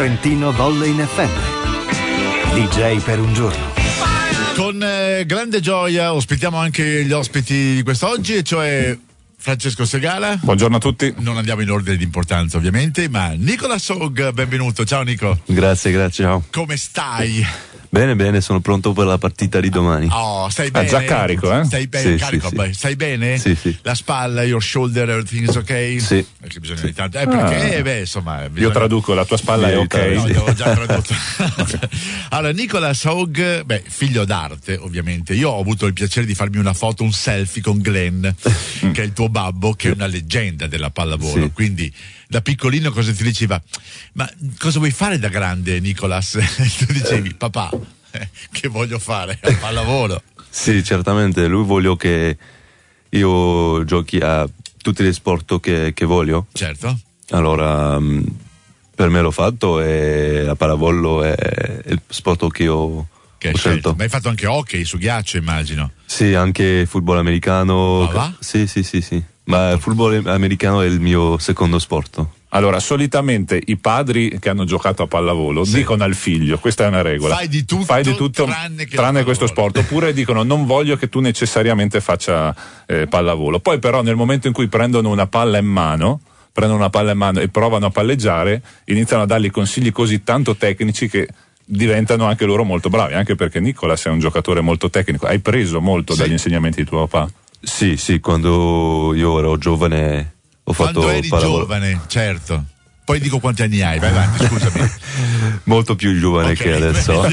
Trentino Volley in FM. DJ per un giorno. Con grande gioia ospitiamo anche gli ospiti di quest'oggi, e cioè Francesco Segala. Buongiorno a tutti. Non andiamo in ordine di importanza ovviamente, ma Nicola Sog, benvenuto. Ciao Nico. Grazie, ciao. Come stai? Bene, sono pronto per la partita di domani. Oh, stai bene? Già carico, eh? Stai bene, Sì, carico, sì, beh, stai bene? Sì. La spalla, your shoulder, everything is ok? Sì. Perché bisogna ogni tanto. Perché, insomma. Io traduco, la tua spalla è ok. No, io ho già tradotto. Allora, Nicola Sog, figlio d'arte, ovviamente. Io ho avuto il piacere di farmi una foto, un selfie con Glenn, che è il tuo babbo, che è una leggenda della pallavolo. Sì. Quindi, da piccolino cosa ti diceva? Ma cosa vuoi fare da grande, Nicolas? Tu dicevi, papà, che voglio fare a pallavolo? Sì, certamente. Lui voglio che io giochi a tutti gli sport che voglio. Certo. Allora, per me l'ho fatto e la pallavolo è il sport che ho scelto. Ma hai fatto anche hockey su ghiaccio, immagino. Sì, anche football americano. Ma va? Sì. Ma il football americano è il mio secondo sport. Allora, solitamente i padri che hanno giocato a pallavolo dicono al figlio, questa è una regola, fai di tutto tranne questo sport, oppure dicono non voglio che tu necessariamente faccia pallavolo. Poi però nel momento in cui prendono una palla in mano e provano a palleggiare, iniziano a dargli consigli così tanto tecnici che diventano anche loro molto bravi, anche perché Nicola sei un giocatore molto tecnico, hai preso molto dagli insegnamenti di tuo papà. Sì, quando io ero giovane ho fatto quando eri pallavolo. giovane, certo. Poi dico quanti anni hai, vai avanti, scusami. Molto piun giovane che adesso.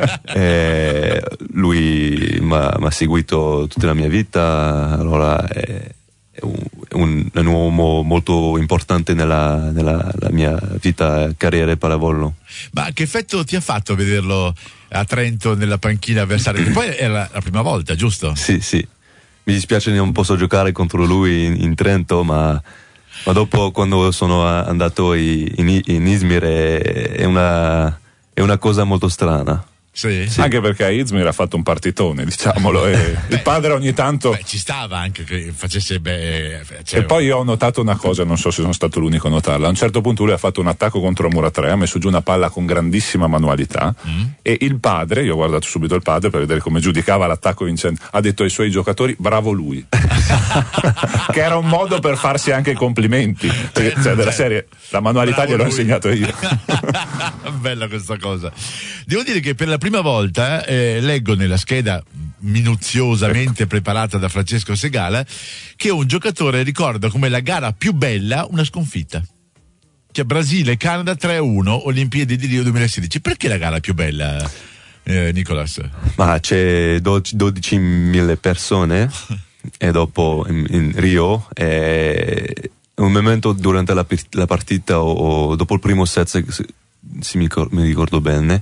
Lui mi ha seguito tutta la mia vita, allora è un uomo molto importante nella mia vita, carriera e pallavolo. Ma che effetto ti ha fatto vederlo a Trento nella panchina avversaria? Che poi era la prima volta, giusto? Sì. Mi dispiace che non posso giocare contro lui in Trento, ma dopo, quando sono andato in Izmir, è una cosa molto strana. Sì. Anche perché a Izmir ha fatto un partitone, diciamolo, e il padre ogni tanto ci stava anche che facesse e poi io ho notato una cosa, non so se sono stato l'unico a notarla. A un certo punto lui ha fatto un attacco contro Mura 3, ha messo giù una palla con grandissima manualità e il padre, io ho guardato subito il padre per vedere come giudicava l'attacco vincente, ha detto ai suoi giocatori bravo lui che era un modo per farsi anche i complimenti, perché, della serie la manualità gliel'ho insegnato io. Bella questa cosa. Devo dire che per la prima volta leggo nella scheda minuziosamente preparata da Francesco Segala che un giocatore ricorda come la gara più bella una sconfitta. Cioè Brasile-Canada 3-1, Olimpiadi di Rio 2016. Perché la gara più bella, Nicolas? Ma c'è 12.000 persone e dopo in Rio un momento durante la partita o dopo il primo set, se mi ricordo bene,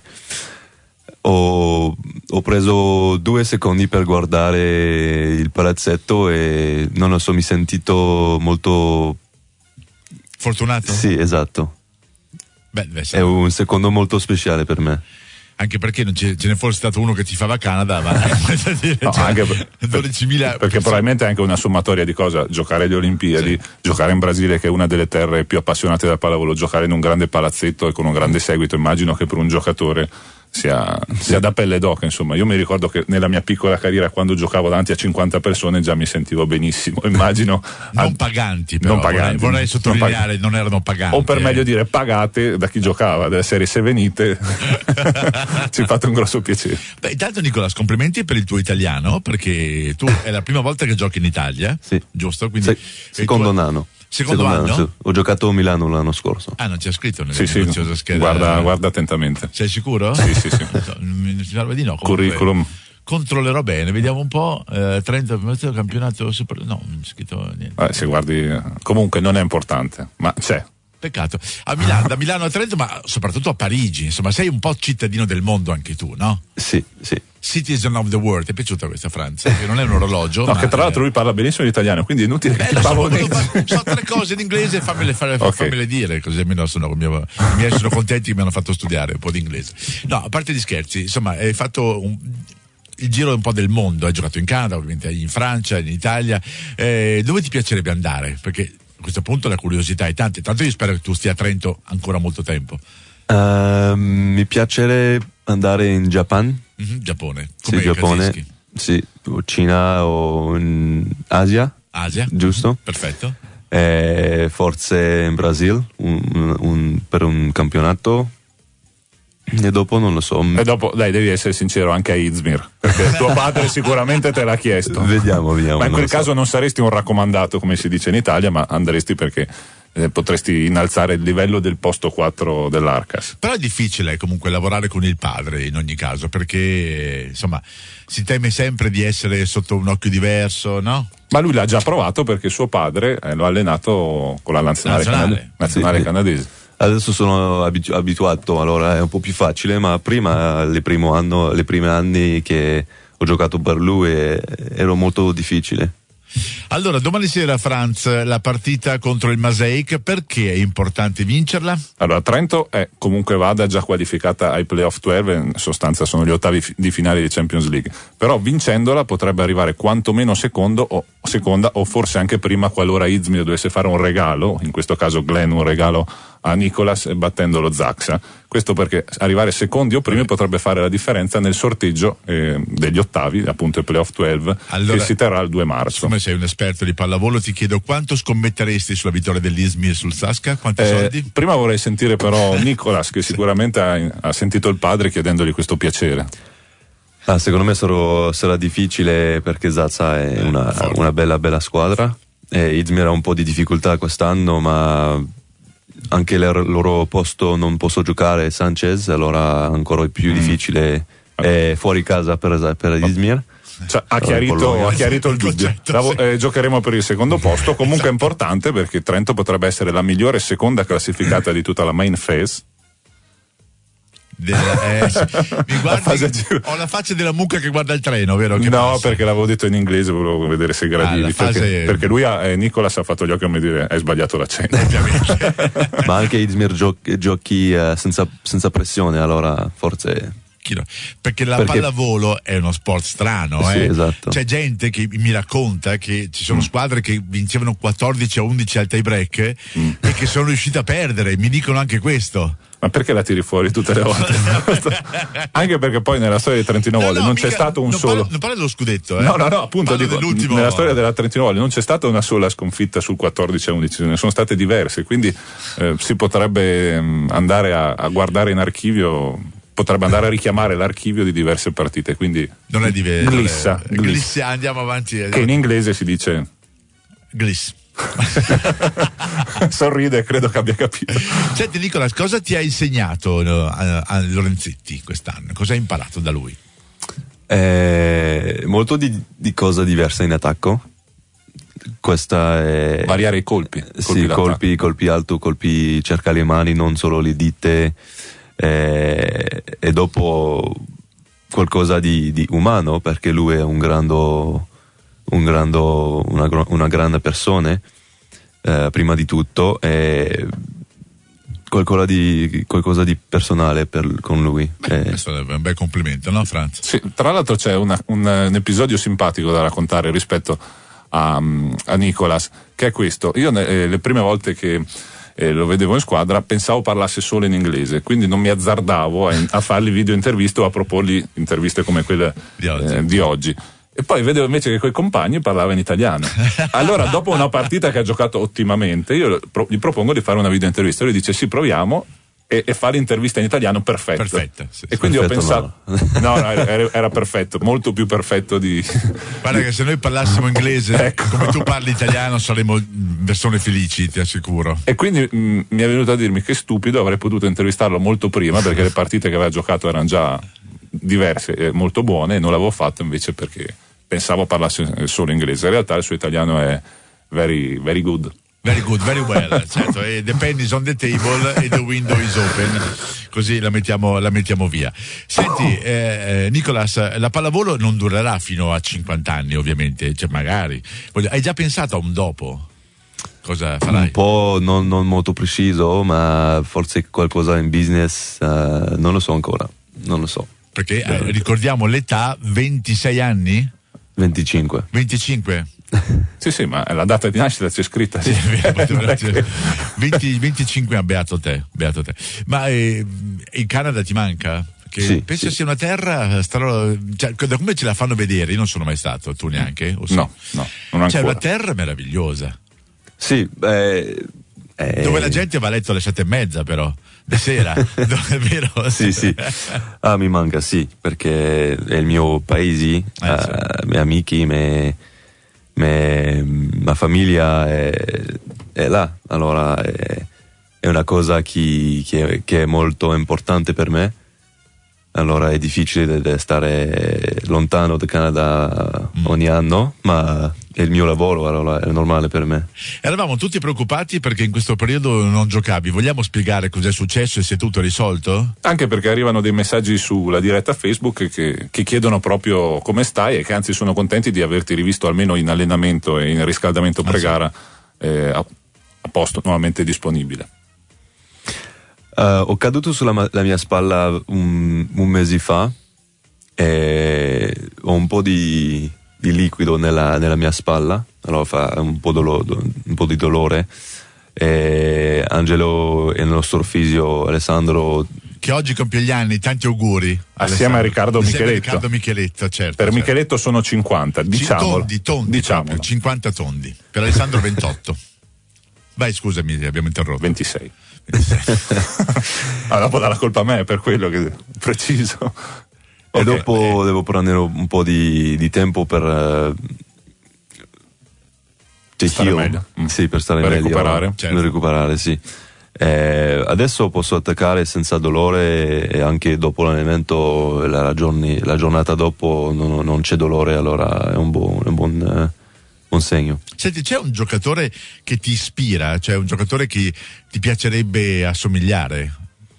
ho preso 2 secondi per guardare il palazzetto e non lo so, mi sentito molto fortunato? Sì, esatto. È un secondo molto speciale per me. Anche perché non ce ne fosse stato uno che tifava Canada, ma dire, no, anche 12.000 perché probabilmente è anche una sommatoria di cosa: giocare alle Olimpiadi, giocare in Brasile che è una delle terre più appassionate del pallavolo, giocare in un grande palazzetto e con un grande seguito. Immagino che per un giocatore sia da pelle d'oca, insomma. Io mi ricordo che nella mia piccola carriera, quando giocavo davanti a 50 persone, già mi sentivo benissimo. Immagino non paganti, però, non paganti, vorrei sottolineare, non erano paganti, o per meglio dire pagate da chi giocava, della serie se venite. Ci fate un grosso piacere. Intanto Nicolas, complimenti per il tuo italiano, perché tu è la prima volta che giochi in Italia, giusto? Quindi secondo anno. Secondo anno? Sì. Ho giocato a Milano l'anno scorso. Ah, non c'è scritto nella minuziosa scheda? Guarda attentamente. Sei sicuro? Sì. Mi sembra di no. Curriculum. Controllerò bene, vediamo un po'. Trento campionato super. No, non c'è scritto niente. Se guardi, comunque non è importante, ma c'è. Peccato. Da Milano a Trento, ma soprattutto a Parigi. Insomma, sei un po' cittadino del mondo anche tu, no? Sì. Citizen of the world. Ti è piaciuta questa Francia? Che non è un orologio. No, ma che tra l'altro lui parla benissimo l'italiano, quindi è inutile che so 3 cose in inglese, fammele dire, così almeno i miei sono contenti che mi hanno fatto studiare un po' di inglese. No, a parte gli scherzi, insomma, hai fatto il giro un po' del mondo, hai giocato in Canada, ovviamente in Francia, in Italia. Dove ti piacerebbe andare? Perché a questo punto la curiosità è tanta. Tanto io spero che tu stia a Trento ancora molto tempo. Mi piacerebbe andare in Giappone. Giappone. Sì, Giappone. Sì, o Cina o in Asia. Asia. Giusto? Perfetto. Forse in Brasile per un campionato. E dopo non lo so. E dopo, dai, devi essere sincero anche a Izmir, perché tuo padre sicuramente te l'ha chiesto. Vediamo. Ma in quel caso non saresti un raccomandato, come si dice in Italia, ma andresti perché potresti innalzare il livello del posto 4 dell'Arcas. Però è difficile comunque lavorare con il padre in ogni caso, perché insomma si teme sempre di essere sotto un occhio diverso, no? Ma lui l'ha già provato perché suo padre lo ha allenato con la nazionale canadese. Adesso sono abituato, allora è un po' più facile, ma prima, le primi anni che ho giocato per lui ero molto difficile. Allora, domani sera, Franz, la partita contro il Maaseik, perché è importante vincerla? Allora, Trento è comunque vada già qualificata ai playoff 12, in sostanza sono gli ottavi di finale di Champions League, però vincendola potrebbe arrivare quantomeno seconda o forse anche prima qualora Izmir dovesse fare un regalo, in questo caso Glenn un regalo a Nicolas battendo lo Zaxa. Questo perché arrivare secondi o primi potrebbe fare la differenza nel sorteggio degli ottavi, appunto il playoff 12, allora, che si terrà il 2 marzo. Come sei un esperto di pallavolo, ti chiedo quanto scommetteresti sulla vittoria dell'Izmir sul Sasca? Quanti soldi? Prima vorrei sentire però Nicolas, che sicuramente ha sentito il padre chiedendogli questo piacere. Secondo me sarà difficile perché Zaza è una bella squadra e Izmir ha un po' di difficoltà quest'anno, ma anche il loro posto non posso giocare Sanchez, allora ancora più difficile è fuori casa per Izmir. Cioè, ha chiarito il dubbio. Giocheremo per il secondo posto, comunque è importante perché Trento potrebbe essere la migliore seconda classificata di tutta la main phase. Mi guardi, ho la faccia della mucca che guarda il treno, vero? Che no, passa? perché l'avevo detto in inglese, volevo vedere se gradivi, perché lui Nicolas ha fatto gli occhi a me dire hai sbagliato l'accento. Ma anche Izmir giochi senza pressione, allora forse perché pallavolo è uno sport strano, sì, esatto. C'è gente che mi racconta che ci sono squadre che vincevano 14-11 al tie break e che sono riuscite a perdere, mi dicono anche questo. Ma perché la tiri fuori tutte le volte? Anche perché poi nella storia di Trentino Volley non c'è stato un solo. Non parla dello scudetto, No, appunto dico, nella storia della Trentino Volley non c'è stata una sola sconfitta sul 14-11, ne sono state diverse, quindi si potrebbe andare a guardare in archivio, potrebbe andare a richiamare l'archivio di diverse partite, quindi non è glissa, andiamo avanti. Che in inglese si dice gliss. Sorride, credo che abbia capito. Senti Nicolas, cosa ti ha insegnato a Lorenzetti quest'anno? Cosa hai imparato da lui? Molto di cose diverse in attacco. Questa è variare i colpi. Sì, colpi alto, colpi cerca le mani, non solo le dita, e dopo qualcosa di umano, perché lui è una grande persona, prima di tutto, e qualcosa di personale con lui. Questo è un bel complimento, no Franz? Sì, tra l'altro c'è un episodio simpatico da raccontare rispetto a Nicolas, che è questo. Io le prime volte che lo vedevo in squadra pensavo parlasse solo in inglese, quindi non mi azzardavo a fargli video interviste o a proporgli interviste come quelle di oggi. E poi vedevo invece che coi compagni parlava in italiano. Allora, dopo una partita che ha giocato ottimamente, io gli propongo di fare una video intervista. Lui dice sì, proviamo, e fa l'intervista in italiano perfetta. Sì, e quindi perfetto, ho pensato no, era perfetto, molto più perfetto di. Guarda che se noi parlassimo inglese come tu parli italiano saremmo persone felici, ti assicuro. E quindi mi è venuto a dirmi che stupido, avrei potuto intervistarlo molto prima, perché le partite che aveva giocato erano già diverse e molto buone, e non l'avevo fatto invece perché pensavo parlasse solo inglese. In realtà il suo italiano è very, very good. Very good, very well, certo, e the pen is on the table e the window is open, così la mettiamo via. Senti, Nicolas, la pallavolo non durerà fino a 50 anni ovviamente, cioè magari. Hai già pensato a un dopo? Cosa farai? Un po' non molto preciso, ma forse qualcosa in business, non lo so ancora, non lo so. Perché ricordiamo l'età, 26 anni? 25. Sì, ma la data di nascita c'è scritta. Sì, 25 beato te. Ma in Canada ti manca? Che sì, penso sì. sia una terra cioè, da come ce la fanno vedere, io non sono mai stato, tu neanche? O sì? No, non ancora. C'è una terra meravigliosa. Sì, Dove la gente va a letto alle 7:30 però, di sera, è vero? sì. Mi manca, sì, perché è il mio paese, Sì. miei amici, la famiglia è là, allora è una cosa che è molto importante per me. Allora è difficile stare lontano dal Canada ogni anno, ma è il mio lavoro, allora è normale per me. Eravamo tutti preoccupati perché in questo periodo non giocavi. Vogliamo spiegare cos'è successo e se è tutto risolto? Anche perché arrivano dei messaggi sulla diretta Facebook che chiedono proprio come stai e che anzi sono contenti di averti rivisto almeno in allenamento e in riscaldamento pre-gara a posto, nuovamente disponibile. Ho caduto sulla la mia spalla un mese fa e ho un po' di liquido nella mia spalla, allora fa un po' di dolore. E Angelo e il nostro fisio Alessandro, Che oggi compie gli anni, tanti auguri. Assieme a Riccardo Micheletto, certo. Per Micheletto sono 50, diciamolo. Tondi, proprio, 50 tondi. Per Alessandro 28. Vai, scusami, abbiamo interrotto. 26. Dopo dà la colpa a me, per quello che preciso. e dopo devo prendere un po' di tempo per stare meglio. Sì, per stare per meglio, recuperare. Certo. per recuperare, sì. Adesso posso attaccare senza dolore e anche dopo l'allenamento, la giornata dopo non c'è dolore, allora è un buon segno. Senti, c'è un giocatore che ti ispira, cioè un giocatore che ti piacerebbe assomigliare?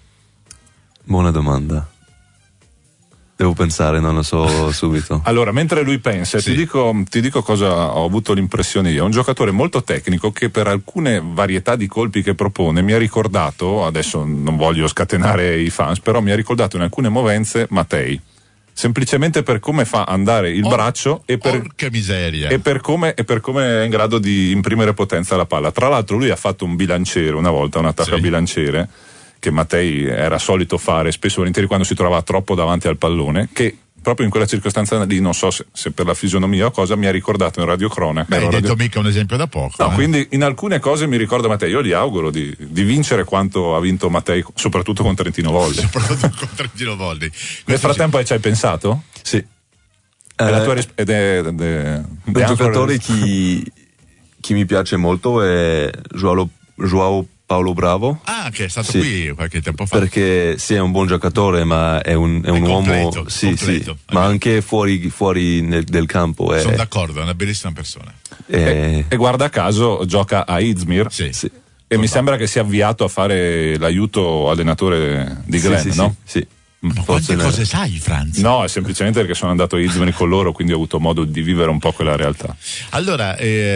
Buona domanda. Devo pensare, non lo so subito. Allora, mentre lui pensa, Sì. ti dico cosa ho avuto l'impressione io. È un giocatore molto tecnico che per alcune varietà di colpi che propone mi ha ricordato, adesso non voglio scatenare i fans, però mi ha ricordato in alcune movenze Mattei. Semplicemente per come fa andare il braccio e Porca miseria. e per come è in grado di imprimere potenza alla palla. Tra l'altro lui ha fatto un bilanciere una volta, un attacco a bilanciere che Mattei era solito fare spesso e volentieri quando si trovava troppo davanti al pallone, che proprio in quella circostanza lì, non so se per la fisionomia o cosa, mi ha ricordato in radiocronaca. Beh, hai detto mica un esempio da poco. No, quindi in alcune cose mi ricorda Mattei. Io gli auguro di vincere quanto ha vinto Mattei, soprattutto con Trentino Volli. Soprattutto con Trentino Volli. Nel frattempo ci hai pensato? Sì. È la tua un giocatore che mi piace molto è Joao Paolo Bravo. Ah, che è stato Sì. qui qualche tempo fa. Perché sì, è un buon giocatore, ma è un uomo completo. ma anche fuori del campo. Sono d'accordo, è una bellissima persona. E guarda caso gioca a Izmir. Sì. E mi sembra che sia avviato a fare l'aiuto allenatore di Glenn, sì, no? sì. Ma quante cose sai, Franz? No, è semplicemente perché sono andato a Izmir con loro, quindi ho avuto modo di vivere un po' quella realtà. Allora,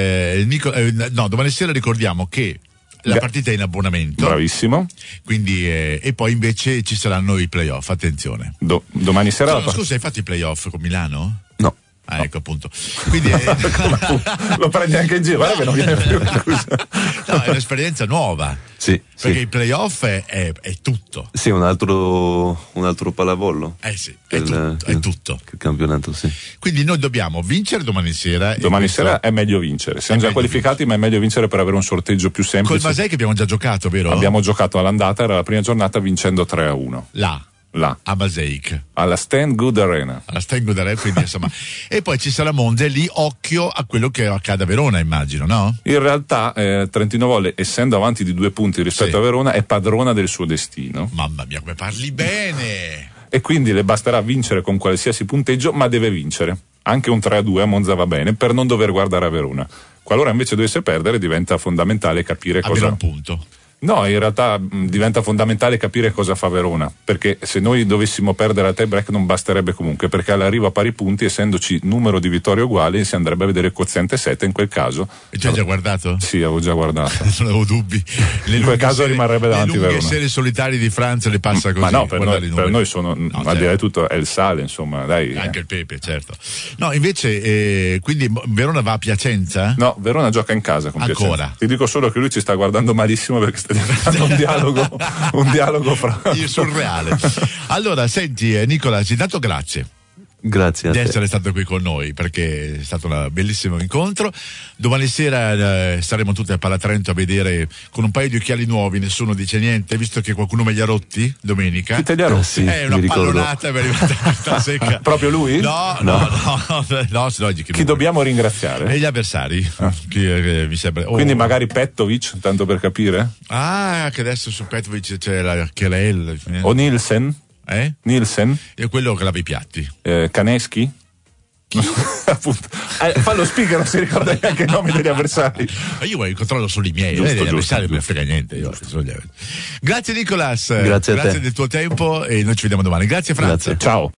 domani sera ricordiamo che la partita è in abbonamento. Bravissimo. Quindi, e poi invece ci saranno i playoff, attenzione. Domani sera Scusa, hai fatto i playoff con Milano? No. Ah, ecco appunto. Quindi lo prendi anche in giro, guarda che non viene più. No, è un'esperienza nuova. Sì, Perché sì. i playoff è tutto. Sì, un altro pallavolo. Sì, è tutto. Il campionato, sì. Quindi noi dobbiamo vincere domani sera. Domani sera è meglio vincere. Siamo già qualificati, ma è meglio vincere per avere un sorteggio più semplice. Col Masei che abbiamo già giocato, vero? Abbiamo giocato all'andata, era la prima giornata, vincendo 3-1. Là, a Maseic. Alla Stand Good Arena. Alla Stand Good Arena, quindi insomma. E poi ci sarà Monza e lì occhio a quello che accade a Verona, immagino, no? In realtà Trentino Volley, essendo avanti di 2 punti rispetto a Verona, è padrona del suo destino. Mamma mia, come parli bene! E quindi le basterà vincere con qualsiasi punteggio, ma deve vincere. Anche un 3-2 a Monza va bene, per non dover guardare a Verona. Qualora invece dovesse perdere, diventa fondamentale capire Avere cosa... un punto. No, in realtà diventa fondamentale capire cosa fa Verona, perché se noi dovessimo perdere a tie break non basterebbe comunque, perché all'arrivo a pari punti, essendoci numero di vittorie uguali, si andrebbe a vedere il quoziente 7 in quel caso. E tu hai già guardato? Sì, avevo già guardato. Non avevo dubbi. In quel caso rimarrebbe davanti Verona. Le lunghe serie solitarie di Francia le passa così. Ma no, per noi sono, al di là di tutto, è il sale, insomma, dai. Anche il pepe, certo. No, invece, quindi Verona va a Piacenza? No, Verona gioca in casa con Piacenza. Ancora? Ti dico solo che lui ci sta guardando malissimo perché sta diventando un dialogo fra... surreale. Allora, senti Nicola, intanto grazie. Grazie a di te. essere stato qui con noi, perché è stato un bellissimo incontro. Domani sera saremo tutti a Palatrento a vedere con un paio di occhiali nuovi, nessuno dice niente, visto che qualcuno me li ha rotti domenica. Chi te li ha rotti? Sì, È una pallonata per arrivare secca. Proprio lui? No, se no, chi dobbiamo ringraziare? E gli avversari. Mi sembra. Quindi magari Petkovic, tanto per capire? Ah, che adesso su Petkovic c'è la Kerel. O Nielsen? Nielsen? E quello che lava i piatti. Kaneschi? Appunto. Fa lo speaker, non si ricorda neanche i nomi degli avversari. Io controllo solo i miei, giusto, gli avversari non giusto. mi frega niente. Grazie Nicolas, grazie a te. del tuo tempo e noi ci vediamo domani. Grazie Franz. Grazie. Ciao.